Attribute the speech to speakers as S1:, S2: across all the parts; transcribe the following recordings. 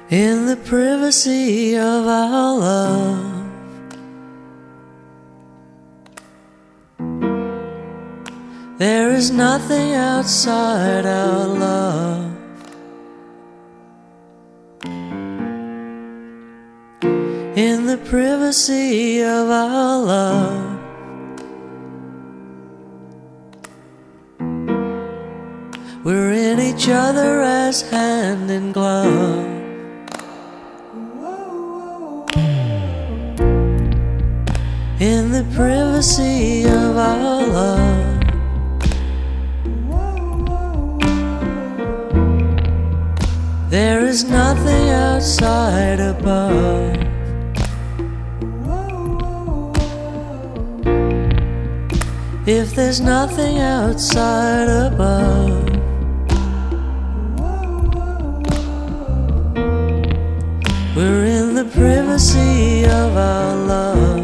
S1: in the privacy of our love. There is nothing outside our love. In the privacy of our love, we're in each other as hand in glove. In the privacy of our love, there is nothing outside above. If there's nothing outside above, we're in the privacy of our love.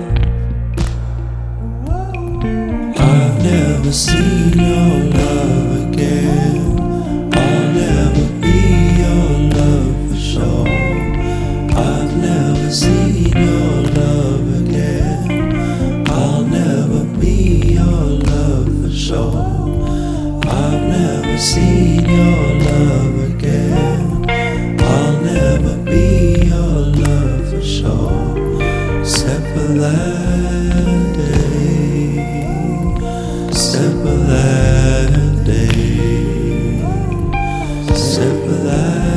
S2: I've never seen your love again. I'll never be your love for sure. I've never seen your love again. I'll never be your love for sure. I've never seen your love again. I'll never be your love for sure. Except for that day, except for that day, except for that